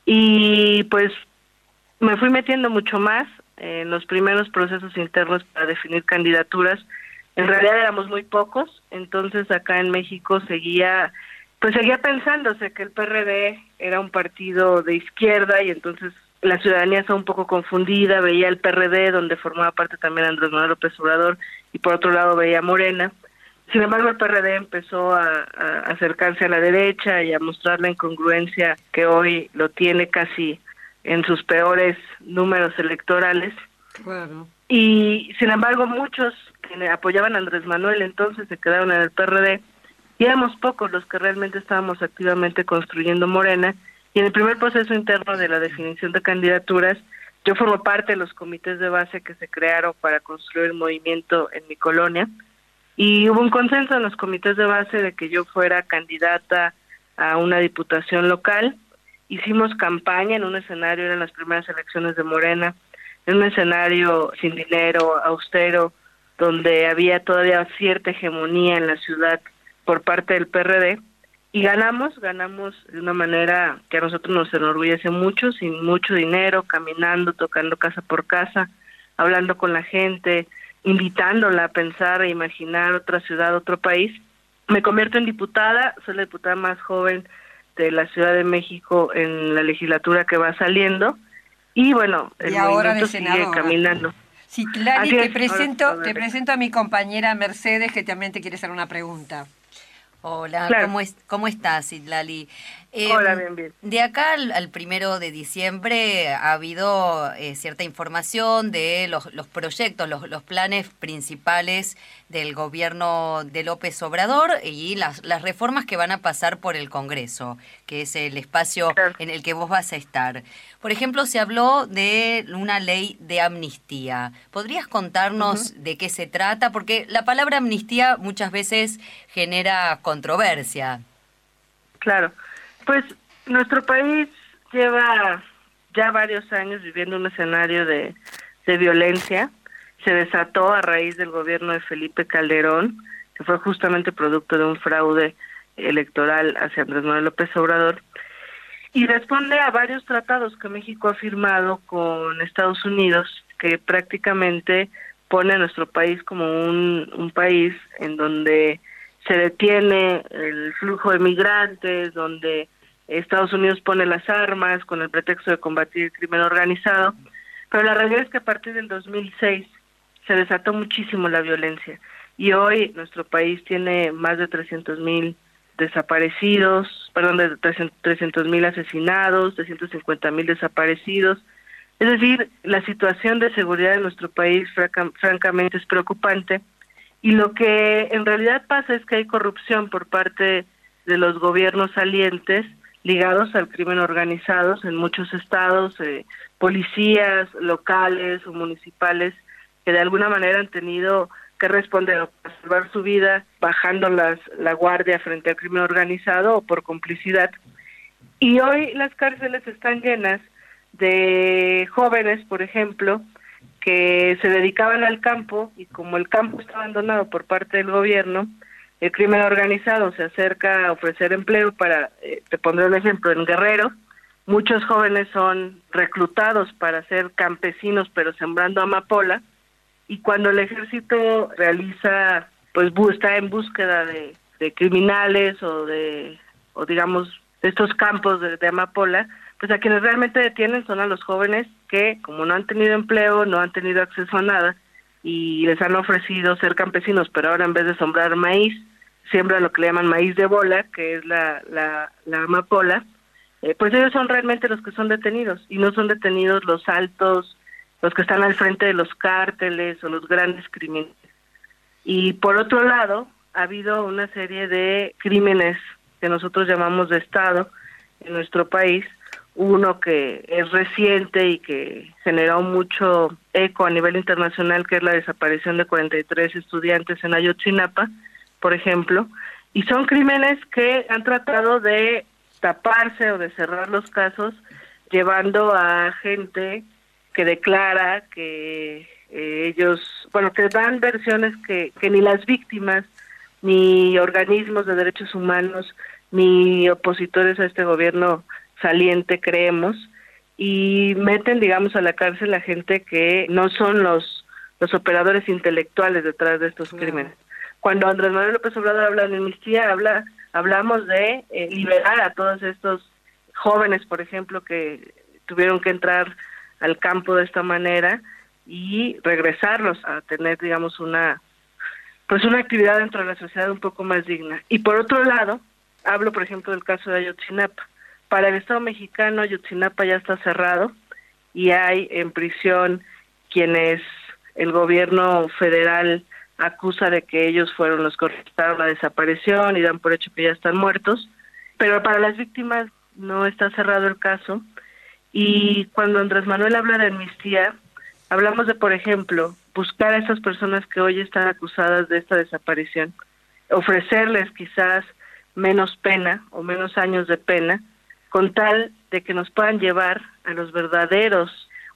Y pues me fui metiendo mucho más en los primeros procesos internos para definir candidaturas. En realidad éramos muy pocos, entonces acá en México seguía pensándose que el PRD era un partido de izquierda y entonces la ciudadanía estaba un poco confundida, veía el PRD donde formaba parte también Andrés Manuel López Obrador y por otro lado veía Morena. Sin embargo, el PRD empezó a acercarse a la derecha y a mostrar la incongruencia que hoy lo tiene casi en sus peores números electorales. Claro. Y sin embargo muchos que apoyaban a Andrés Manuel entonces se quedaron en el PRD y éramos pocos los que realmente estábamos activamente construyendo Morena. Y en el primer proceso interno de la definición de candidaturas yo formo parte de los comités de base que se crearon para construir el movimiento en mi colonia y hubo un consenso en los comités de base de que yo fuera candidata a una diputación local. Hicimos campaña en un escenario, eran las primeras elecciones de Morena, en un escenario sin dinero, austero, donde había todavía cierta hegemonía en la ciudad por parte del PRD, y ganamos de una manera que a nosotros nos enorgullece mucho, sin mucho dinero, caminando, tocando casa por casa, hablando con la gente, invitándola a pensar e imaginar otra ciudad, otro país. Me convierto en diputada, soy la diputada más joven de la Ciudad de México en la legislatura que va saliendo, y bueno, el movimiento sigue caminando. Citlali, te presento a mi compañera Mercedes, que también te quiere hacer una pregunta. Hola, claro. ¿Cómo estás, Citlali? Hola, bien. De acá al 1 de diciembre ha habido cierta información de los proyectos, los planes principales del gobierno de López Obrador y las reformas que van a pasar por el Congreso, que es el espacio en el que vos vas a estar. Por ejemplo, se habló de una ley de amnistía. ¿Podrías contarnos de qué se trata? Porque la palabra amnistía muchas veces genera controversia. Claro. Pues nuestro país lleva ya varios años viviendo un escenario de violencia. Se desató a raíz del gobierno de Felipe Calderón, que fue justamente producto de un fraude electoral hacia Andrés Manuel López Obrador, y responde a varios tratados que México ha firmado con Estados Unidos, que prácticamente pone a nuestro país como un país en donde se detiene el flujo de migrantes, donde Estados Unidos pone las armas con el pretexto de combatir el crimen organizado, pero la realidad es que a partir del 2006 se desató muchísimo la violencia, y hoy nuestro país tiene más de 300,000 desaparecidos, de 300,000 asesinados, 350,000 desaparecidos. Es decir, la situación de seguridad de nuestro país francamente es preocupante, y lo que en realidad pasa es que hay corrupción por parte de los gobiernos salientes ligados al crimen organizado en muchos estados, policías locales o municipales que de alguna manera han tenido que responder o para salvar su vida bajando la guardia frente al crimen organizado o por complicidad. Y hoy las cárceles están llenas de jóvenes, por ejemplo, que se dedicaban al campo, y como el campo está abandonado por parte del gobierno, el crimen organizado se acerca a ofrecer empleo para, te pondré un ejemplo, en Guerrero, muchos jóvenes son reclutados para ser campesinos, pero sembrando amapola, y cuando el ejército realiza, pues está en búsqueda de criminales o digamos, de estos campos de amapola, pues a quienes realmente detienen son a los jóvenes que, como no han tenido empleo, no han tenido acceso a nada, y les han ofrecido ser campesinos, pero ahora en vez de sembrar maíz, siembran lo que le llaman maíz de bola, que es la amapola, pues ellos son realmente los que son detenidos, y no son detenidos los altos, los que están al frente de los cárteles o los grandes criminales. Y por otro lado, ha habido una serie de crímenes que nosotros llamamos de Estado en nuestro país, uno que es reciente y que generó mucho eco a nivel internacional, que es la desaparición de 43 estudiantes en Ayotzinapa, por ejemplo, y son crímenes que han tratado de taparse o de cerrar los casos, llevando a gente que declara que ellos, que dan versiones que ni las víctimas, ni organismos de derechos humanos, ni opositores a este gobierno saliente creemos, y meten, digamos, a la cárcel a gente que no son los operadores intelectuales detrás de estos crímenes. Cuando Andrés Manuel López Obrador habla de amnistía, hablamos de liberar a todos estos jóvenes, por ejemplo, que tuvieron que entrar al campo de esta manera y regresarlos a tener, digamos, una actividad dentro de la sociedad un poco más digna. Y por otro lado, hablo, por ejemplo, del caso de Ayotzinapa. Para el Estado mexicano, Ayotzinapa ya está cerrado y hay en prisión quienes el gobierno federal acusa de que ellos fueron los que orquestaron la desaparición y dan por hecho que ya están muertos, pero para las víctimas no está cerrado el caso. Y cuando Andrés Manuel habla de amnistía, hablamos de, por ejemplo, buscar a esas personas que hoy están acusadas de esta desaparición, ofrecerles quizás menos pena o menos años de pena, con tal de que nos puedan llevar a los verdaderos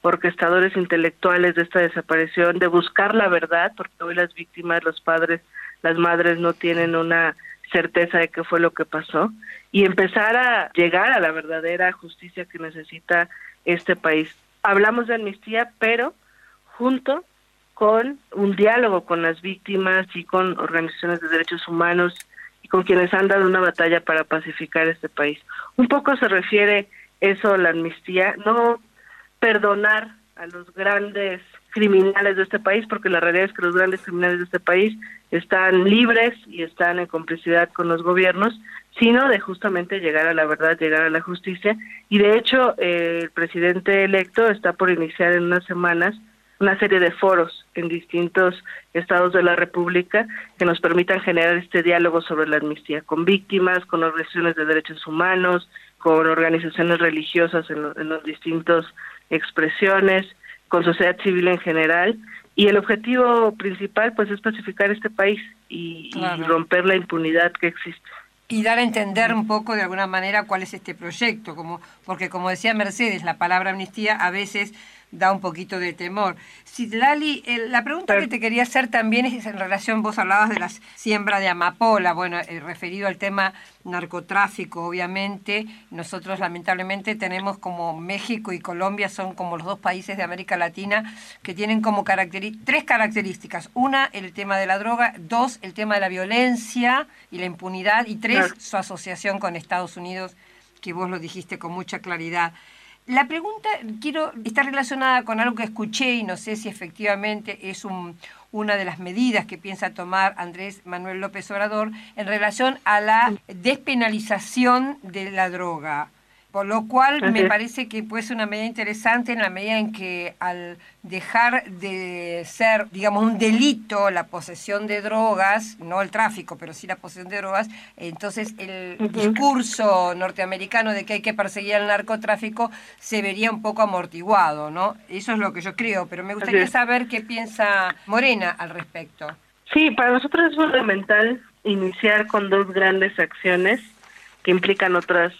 orquestadores intelectuales de esta desaparición, de buscar la verdad, porque hoy las víctimas, los padres, las madres no tienen una certeza de qué fue lo que pasó, y empezar a llegar a la verdadera justicia que necesita este país. Hablamos de amnistía, pero junto con un diálogo con las víctimas y con organizaciones de derechos humanos y con quienes han dado una batalla para pacificar este país. Un poco se refiere eso a la amnistía, no perdonar a los grandes criminales de este país, porque la realidad es que los grandes criminales de este país están libres y están en complicidad con los gobiernos, sino de justamente llegar a la verdad, llegar a la justicia. Y de hecho, el presidente electo está por iniciar en unas semanas una serie de foros en distintos estados de la República que nos permitan generar este diálogo sobre la amnistía, con víctimas, con organizaciones de derechos humanos, con organizaciones religiosas en los distintos expresiones, con sociedad civil en general, y el objetivo principal pues es pacificar este país y romper la impunidad que existe. Y dar a entender un poco de alguna manera cuál es este proyecto, porque como decía Mercedes, la palabra amnistía a veces da un poquito de temor. Citlali, la pregunta que te quería hacer también es en relación, vos hablabas de la siembra de amapola, bueno, referido al tema narcotráfico, obviamente. Nosotros lamentablemente tenemos como México y Colombia son como los dos países de América Latina que tienen como tres características. Una, el tema de la droga; dos, el tema de la violencia y la impunidad; y tres, su asociación con Estados Unidos, que vos lo dijiste con mucha claridad. La pregunta está relacionada con algo que escuché y no sé si efectivamente es una de las medidas que piensa tomar Andrés Manuel López Obrador en relación a la despenalización de la droga. Por lo cual me parece que puede ser una medida interesante en la medida en que al dejar de ser, digamos, un delito la posesión de drogas, no el tráfico, pero sí la posesión de drogas, entonces el discurso norteamericano de que hay que perseguir el narcotráfico se vería un poco amortiguado, ¿no? Eso es lo que yo creo, pero me gustaría saber qué piensa Morena al respecto. Sí, para nosotros es fundamental iniciar con dos grandes acciones que implican otras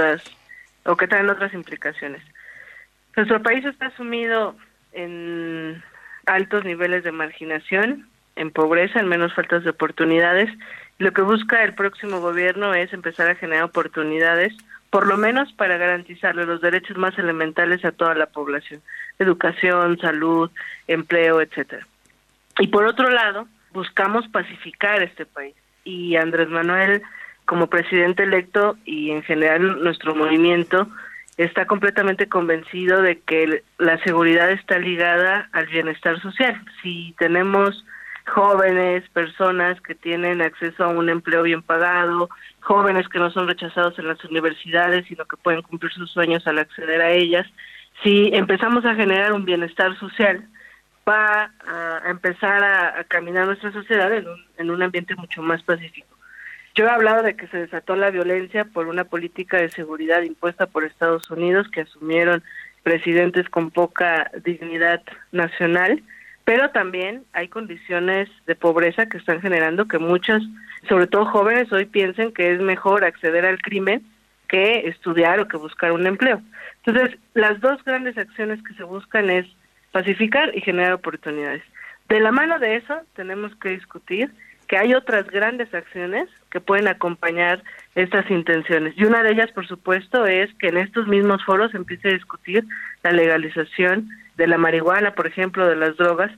o que traen otras implicaciones. Nuestro país está sumido en altos niveles de marginación, en pobreza, en menos faltas de oportunidades. Lo que busca el próximo gobierno es empezar a generar oportunidades, por lo menos para garantizarle los derechos más elementales a toda la población: educación, salud, empleo, etcétera. Y por otro lado, buscamos pacificar este país. Y Andrés Manuel, como presidente electo, y en general nuestro movimiento, está completamente convencido de que la seguridad está ligada al bienestar social. Si tenemos jóvenes, personas que tienen acceso a un empleo bien pagado, jóvenes que no son rechazados en las universidades, sino que pueden cumplir sus sueños al acceder a ellas, si empezamos a generar un bienestar social, va a empezar a caminar nuestra sociedad en un ambiente mucho más pacífico. Yo he hablado de que se desató la violencia por una política de seguridad impuesta por Estados Unidos que asumieron presidentes con poca dignidad nacional, pero también hay condiciones de pobreza que están generando que muchos, sobre todo jóvenes, hoy piensen que es mejor acceder al crimen que estudiar o que buscar un empleo. Entonces, las dos grandes acciones que se buscan es pacificar y generar oportunidades. De la mano de eso, tenemos que discutir que hay otras grandes acciones que pueden acompañar estas intenciones. Y una de ellas, por supuesto, es que en estos mismos foros se empiece a discutir la legalización de la marihuana, por ejemplo, de las drogas,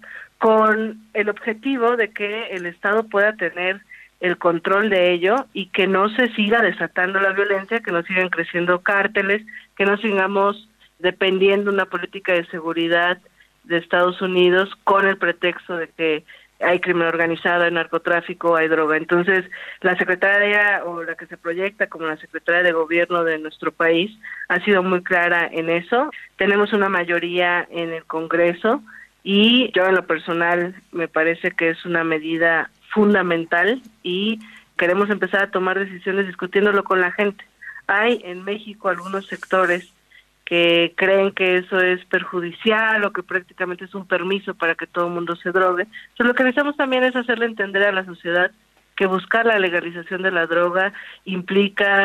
con el objetivo de que el Estado pueda tener el control de ello y que no se siga desatando la violencia, que no sigan creciendo cárteles, que no sigamos dependiendo de una política de seguridad de Estados Unidos con el pretexto de que hay crimen organizado, hay narcotráfico, hay droga. Entonces, la secretaria, o la que se proyecta como la secretaria de gobierno de nuestro país, ha sido muy clara en eso. Tenemos una mayoría en el Congreso y yo en lo personal me parece que es una medida fundamental y queremos empezar a tomar decisiones discutiéndolo con la gente. Hay en México algunos sectores que creen que eso es perjudicial o que prácticamente es un permiso para que todo el mundo se drogue. Entonces, lo que necesitamos también es hacerle entender a la sociedad que buscar la legalización de la droga implica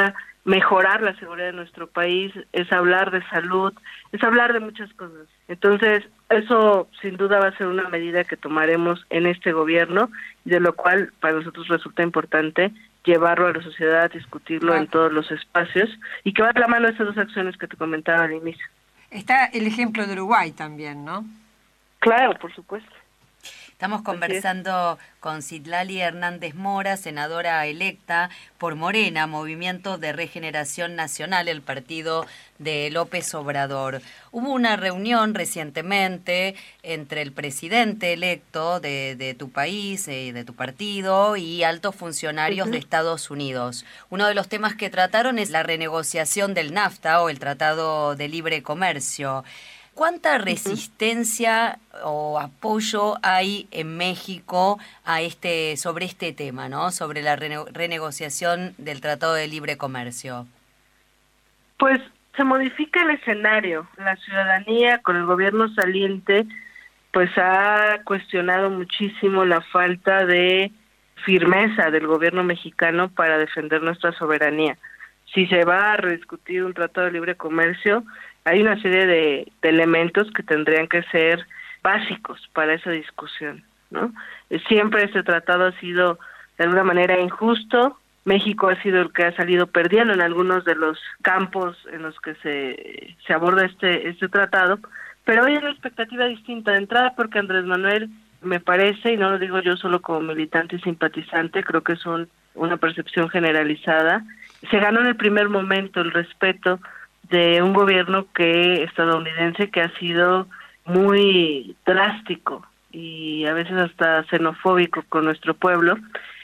mejorar la seguridad de nuestro país, es hablar de salud, es hablar de muchas cosas. Entonces, eso sin duda va a ser una medida que tomaremos en este gobierno, de lo cual para nosotros resulta importante llevarlo a la sociedad, discutirlo en todos los espacios, y que va de la mano de estas dos acciones que te comentaba al inicio. Está el ejemplo de Uruguay también, ¿no? Claro, por supuesto. Estamos conversando con Citlali Hernández Mora, senadora electa por Morena, Movimiento de Regeneración Nacional, el partido de López Obrador. Hubo una reunión recientemente entre el presidente electo de tu país, de tu partido, y altos funcionarios de Estados Unidos. Uno de los temas que trataron es la renegociación del NAFTA o el Tratado de Libre Comercio. ¿Cuánta resistencia o apoyo hay en México a sobre este tema, ¿no? Sobre la renegociación del Tratado de Libre Comercio? Pues se modifica el escenario. La ciudadanía con el gobierno saliente pues ha cuestionado muchísimo la falta de firmeza del gobierno mexicano para defender nuestra soberanía. Si se va a rediscutir un Tratado de Libre Comercio, hay una serie de elementos que tendrían que ser básicos para esa discusión, ¿no? Siempre este tratado ha sido de alguna manera injusto. México ha sido el que ha salido perdiendo en algunos de los campos en los que se aborda este tratado, pero hoy hay una expectativa distinta de entrada, porque Andrés Manuel, me parece, y no lo digo yo solo como militante y simpatizante, creo que es una percepción generalizada, se ganó en el primer momento el respeto de un gobierno estadounidense que ha sido muy drástico y a veces hasta xenofóbico con nuestro pueblo,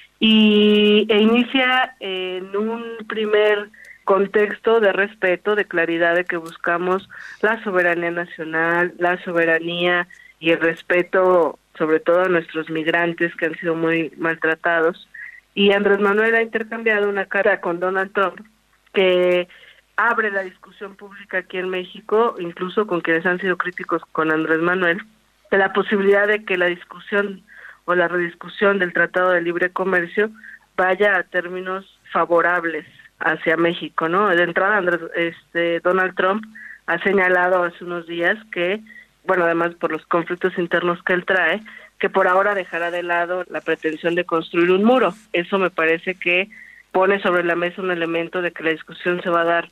e inicia en un primer contexto de respeto, de claridad, de que buscamos la soberanía nacional, la soberanía y el respeto sobre todo a nuestros migrantes que han sido muy maltratados. Y Andrés Manuel ha intercambiado una carta con Donald Trump que abre la discusión pública aquí en México, incluso con quienes han sido críticos con Andrés Manuel, de la posibilidad de que la discusión o la rediscusión del Tratado de Libre Comercio vaya a términos favorables hacia México, ¿no? De entrada, Donald Trump ha señalado hace unos días que, bueno, además por los conflictos internos que él trae, que por ahora dejará de lado la pretensión de construir un muro. Eso me parece que pone sobre la mesa un elemento de que la discusión se va a dar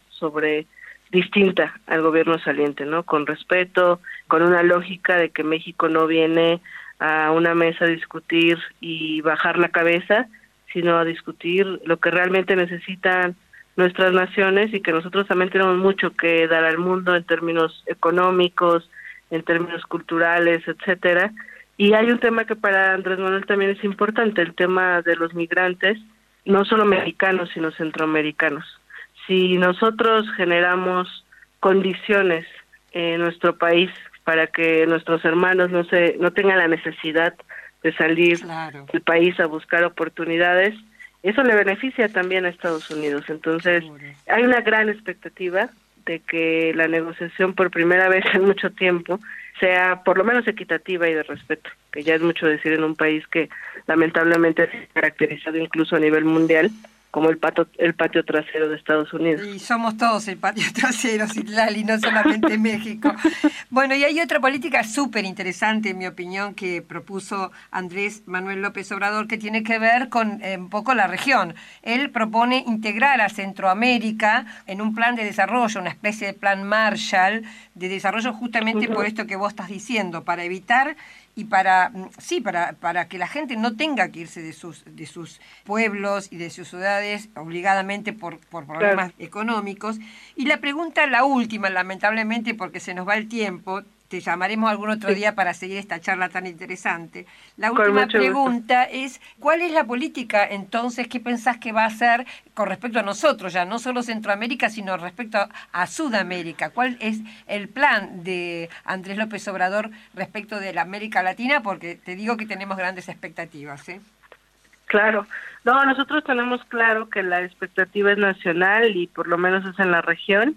distinta al gobierno saliente, ¿no? Con respeto, con una lógica de que México no viene a una mesa a discutir y bajar la cabeza, sino a discutir lo que realmente necesitan nuestras naciones, y que nosotros también tenemos mucho que dar al mundo en términos económicos, en términos culturales, etcétera. Y hay un tema que para Andrés Manuel también es importante, el tema de los migrantes, no solo mexicanos, sino centroamericanos. Si nosotros generamos condiciones en nuestro país para que nuestros hermanos no tengan la necesidad de salir del país a buscar oportunidades, eso le beneficia también a Estados Unidos. Entonces, hay una gran expectativa de que la negociación por primera vez en mucho tiempo sea por lo menos equitativa y de respeto, que ya es mucho decir en un país que lamentablemente se ha caracterizado incluso a nivel mundial como el patio trasero de Estados Unidos. Y somos todos el patio trasero, Citlali, no solamente México. Bueno, y hay otra política súper interesante, en mi opinión, que propuso Andrés Manuel López Obrador, que tiene que ver con un poco la región. Él propone integrar a Centroamérica en un plan de desarrollo, una especie de plan Marshall, de desarrollo justamente por esto que vos estás diciendo, para evitar y para que la gente no tenga que irse de sus pueblos y de sus ciudades obligadamente por problemas económicos. Y la pregunta, la última, lamentablemente, porque se nos va el tiempo, te llamaremos algún otro día para seguir esta charla tan interesante. La última pregunta es, ¿cuál es la política entonces? ¿Qué pensás que va a hacer con respecto a nosotros, ya no solo Centroamérica, sino respecto a Sudamérica? ¿Cuál es el plan de Andrés López Obrador respecto de la América Latina? Porque te digo que tenemos grandes expectativas, ¿eh? Claro. No, nosotros tenemos claro que la expectativa es nacional y por lo menos es en la región.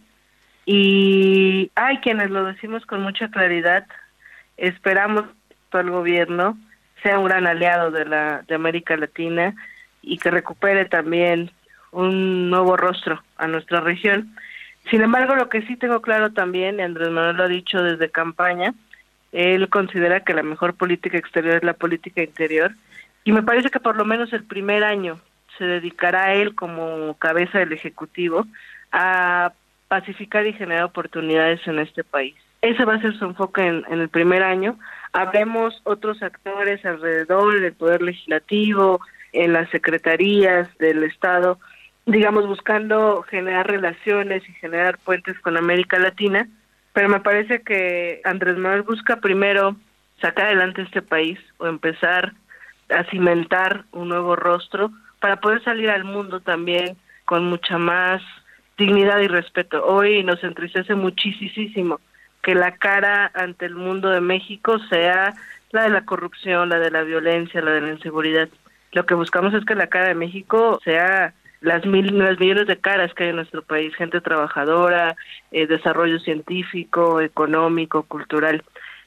Y hay quienes lo decimos con mucha claridad, esperamos que el gobierno sea un gran aliado de América Latina y que recupere también un nuevo rostro a nuestra región. Sin embargo, lo que sí tengo claro también, y Andrés Manuel lo ha dicho desde campaña, él considera que la mejor política exterior es la política interior, y me parece que por lo menos el primer año se dedicará él como cabeza del Ejecutivo a pacificar y generar oportunidades en este país. Ese va a ser su enfoque en el primer año. Habremos otros actores alrededor del Poder Legislativo, en las secretarías del Estado, digamos, buscando generar relaciones y generar puentes con América Latina, pero me parece que Andrés Manuel busca primero sacar adelante este país o empezar a cimentar un nuevo rostro para poder salir al mundo también con mucha más dignidad y respeto. Hoy nos entristece muchísimo que la cara ante el mundo de México sea la de la corrupción, la de la violencia, la de la inseguridad. Lo que buscamos es que la cara de México sea las millones de caras que hay en nuestro país, gente trabajadora, desarrollo científico, económico, cultural.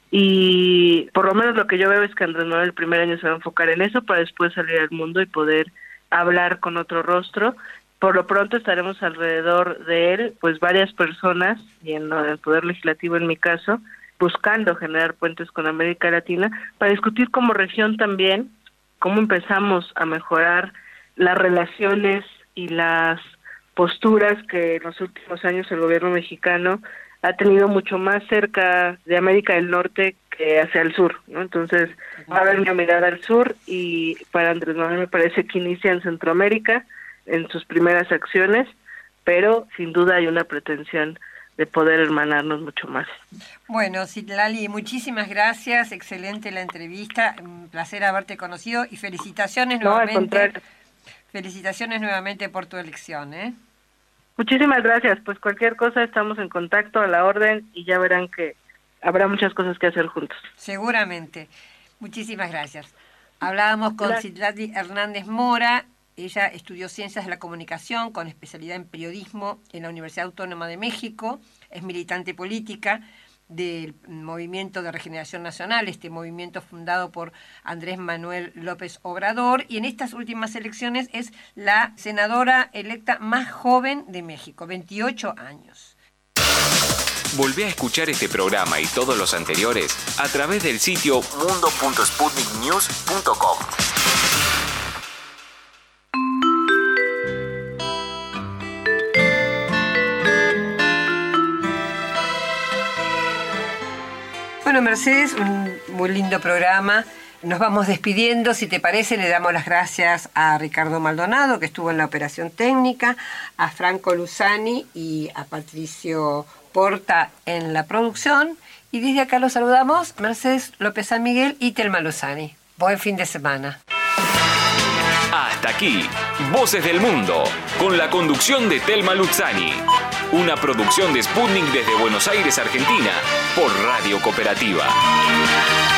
Y por lo menos lo que yo veo es que Andrés Manuel el primer año se va a enfocar en eso para después salir al mundo y poder hablar con otro rostro. Por lo pronto estaremos alrededor de él, pues varias personas, y en el Poder Legislativo en mi caso, buscando generar puentes con América Latina para discutir como región también cómo empezamos a mejorar las relaciones y las posturas que en los últimos años el gobierno mexicano ha tenido mucho más cerca de América del Norte que hacia el sur, ¿no? Entonces va a haber una mirada al sur, y para Andrés Manuel me parece que inicia en Centroamérica en sus primeras acciones, pero sin duda hay una pretensión de poder hermanarnos mucho más. Bueno, Citlali, muchísimas gracias, excelente la entrevista, un placer haberte conocido y felicitaciones nuevamente. No, al contrario. Felicitaciones nuevamente por tu elección, ¿eh? Muchísimas gracias, pues cualquier cosa estamos en contacto, a la orden, y ya verán que habrá muchas cosas que hacer juntos. Seguramente. Muchísimas gracias. Hablábamos con Citlali Hernández Mora. Ella estudió Ciencias de la Comunicación con especialidad en Periodismo en la Universidad Autónoma de México. Es militante política del Movimiento de Regeneración Nacional, este movimiento fundado por Andrés Manuel López Obrador, y en estas últimas elecciones es la senadora electa más joven de México, 28 años. Volvé a escuchar este programa y todos los anteriores a través del sitio mundo.sputniknews.com. Bueno, Mercedes, un muy lindo programa. Nos vamos despidiendo. Si te parece, le damos las gracias a Ricardo Maldonado, que estuvo en la operación técnica, a Franco Luzani y a Patricio Porta en la producción. Y desde acá los saludamos Mercedes López San Miguel y Telma Luzani. Buen fin de semana. Hasta aquí, Voces del Mundo, con la conducción de Telma Luzani. Una producción de Sputnik desde Buenos Aires, Argentina, por Radio Cooperativa.